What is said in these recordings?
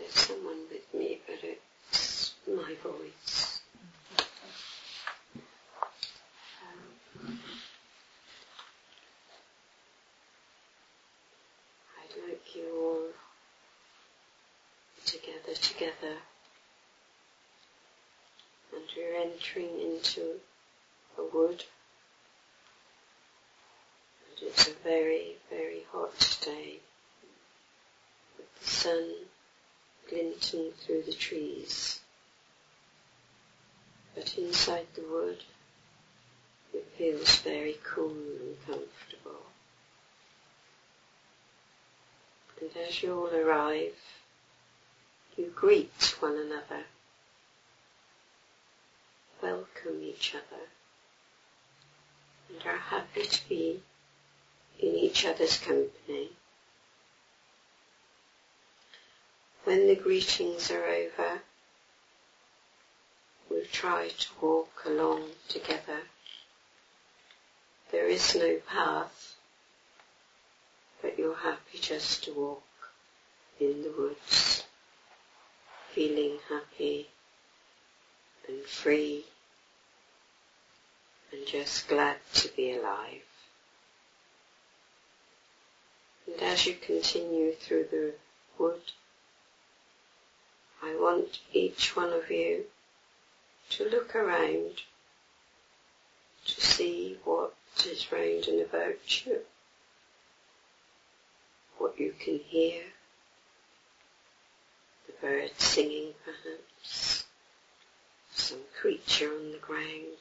there's someone with me, but it's my voice. I'd like you all together, and we're entering into a wood, and it's a very, very hot day, with the sun glinting through the trees. But inside the wood, it feels very cool and comfortable. And as you all arrive, you greet one another, welcome each other, and are happy to be in each other's company. When the greetings are over, we'll try to walk along together. There is no path, but you're happy just to walk in the woods, feeling happy and free and just glad to be alive. And as you continue through the wood, I want each one of you to look around to see what is round and about you, what you can hear, the birds singing perhaps, some creature on the ground.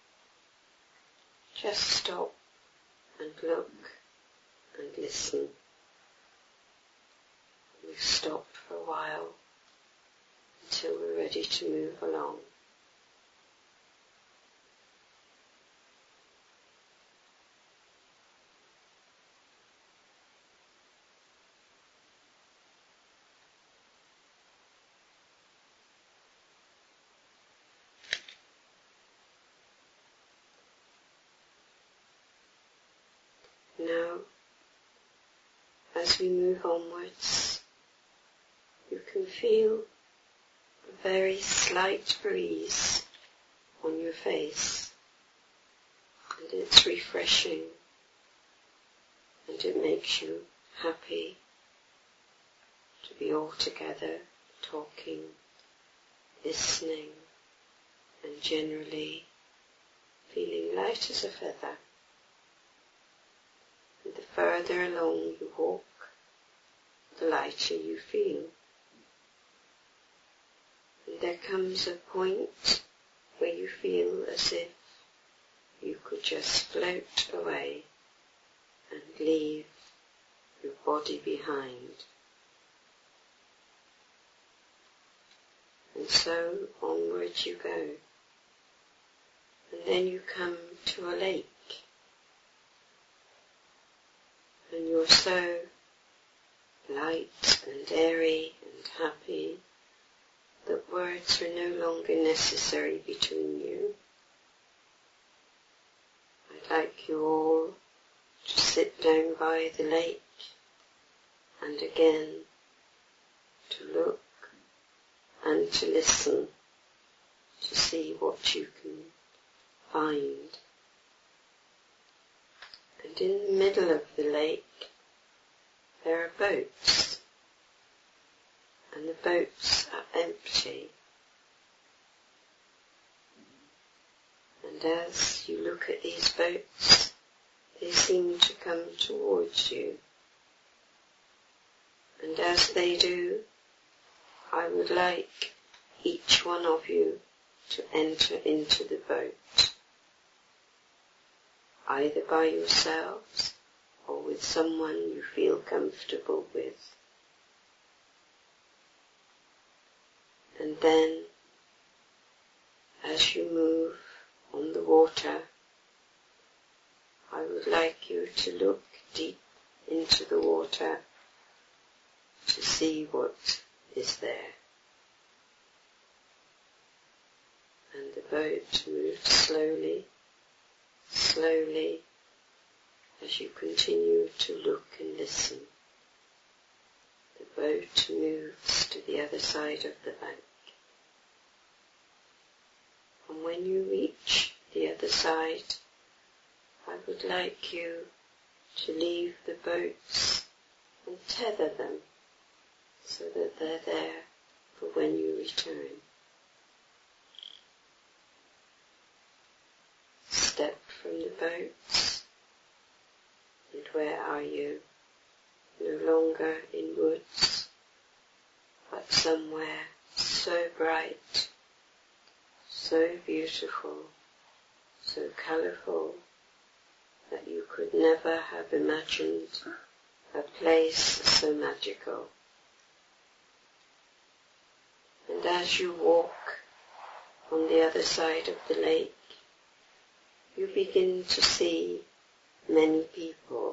Just stop and look and listen. We stop for a while until we're ready to move along. Now, as we move onwards, you can feel a very slight breeze on your face, and it's refreshing, and it makes you happy to be all together, talking, listening, and generally feeling light as a feather. And the further along you walk, the lighter you feel. And there comes a point where you feel as if you could just float away and leave your body behind. And so onward you go. And then you come to a lake. And you're so light and airy and happy that words are no longer necessary between you. I'd like you all to sit down by the lake and again to look and to listen to see what you can find. And in the middle of the lake there are boats, and the boats are empty. And as you look at these boats, they seem to come towards you. And as they do, I would like each one of you to enter into the boat, either by yourselves or with someone you feel comfortable with. And then, as you move on the water, I would like you to look deep into the water to see what is there. And the boat moves slowly, slowly, as you continue to look and listen. The boat moves to the other side of the bank. And when you reach the other side, I would like you to leave the boats and tether them so that they're there for when you return. Step from the boats, and where are you? No longer in woods, but somewhere so bright, so beautiful, so colourful, that you could never have imagined a place so magical. And as you walk on the other side of the lake, you begin to see many people.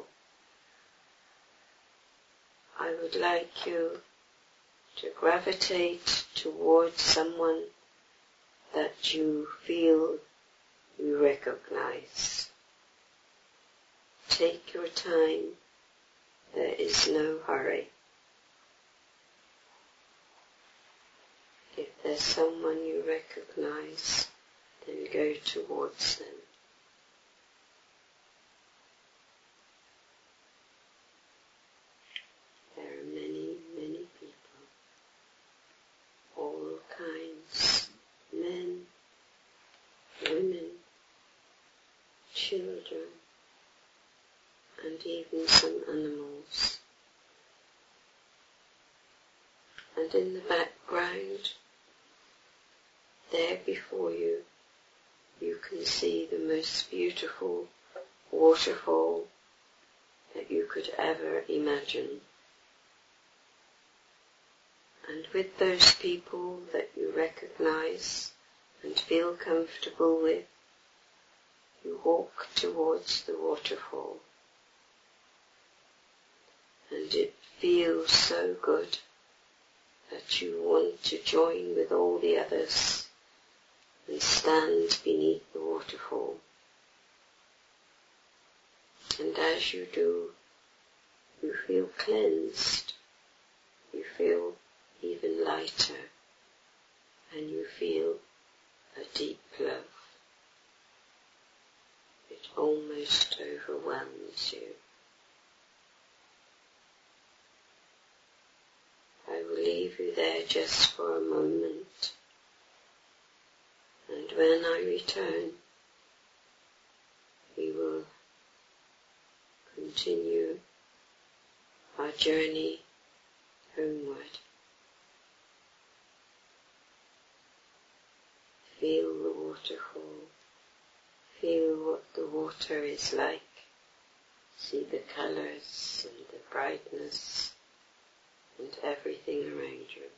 I would like you to gravitate towards someone that you feel you recognize. Take your time. There is no hurry. If there's someone you recognize, then go towards them. There are many, many people, all kinds, men, women, children, and even some animals. And in the background, there before you, you can see the most beautiful waterfall that you could ever imagine. And with those people that you recognize and feel comfortable with, you walk towards the waterfall. And it feels so good that you want to join with all the others and stand beneath the waterfall. And as you do, you feel cleansed, you feel even lighter, and you feel a deep love. It almost overwhelms you. I will leave you there just for a moment, and when I return, we will continue our journey homeward. Feel the waterfall, feel what the water is like, see the colours and the brightness and everything around you.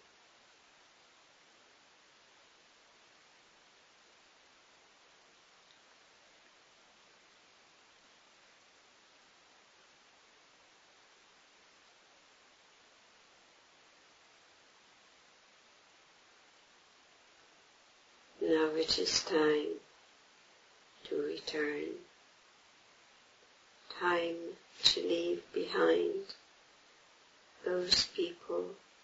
Now it is time to return, time to leave behind those people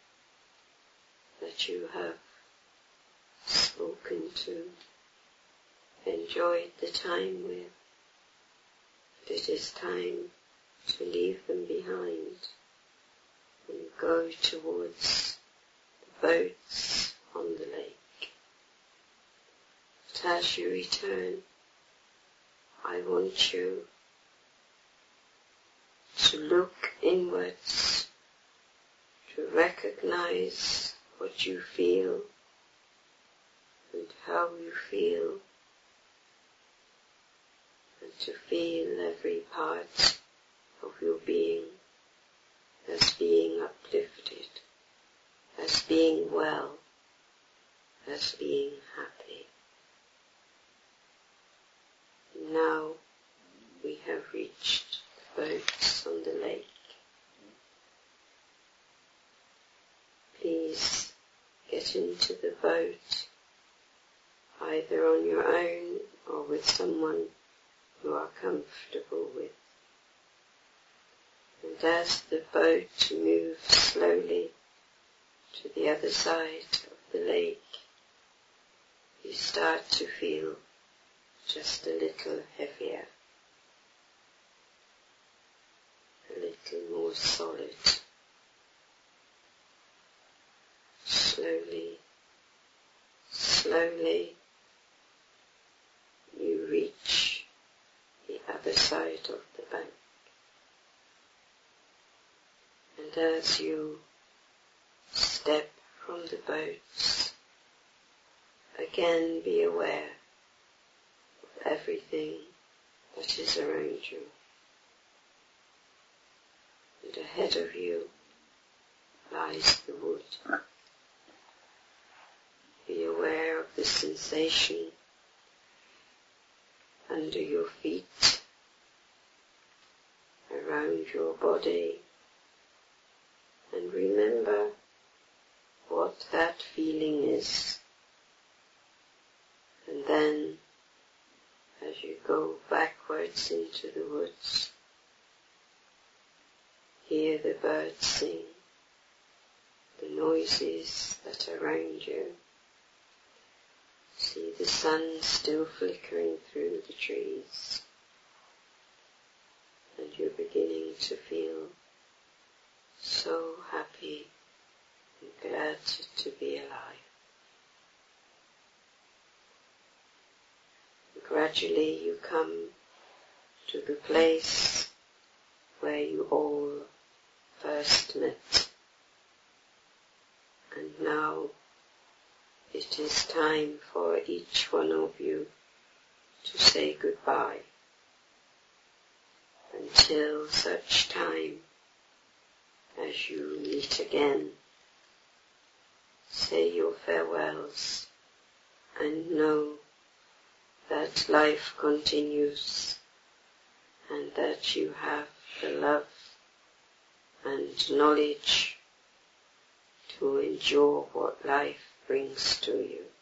that you have spoken to, enjoyed the time with. It is time to leave them behind and go towards the boats on the lake. But as you return, I want you to look inwards, to recognize what you feel and how you feel, and to feel every part of your being as being uplifted, as being well, as being happy. Now we have reached the boats on the lake. Please get into the boat, either on your own or with someone you are comfortable with. And as the boat moves slowly the other side of the lake, you start to feel just a little heavier, a little more solid. Slowly, slowly, you reach the other side of the bank. And as you step from the boats, again be aware of everything that is around you. And ahead of you lies the wood. Be aware of the sensation under your feet, around your body, and remember what that feeling is. And then, as you go backwards into the woods, hear the birds sing, the noises that are around you. See the sun still flickering through the trees, and you're beginning to feel so happy and glad to be alive. And gradually you come to the place where you all first met, and now it is time for each one of you to say goodbye until such time as you meet again. Say your farewells and know that life continues and that you have the love and knowledge to endure what life brings to you.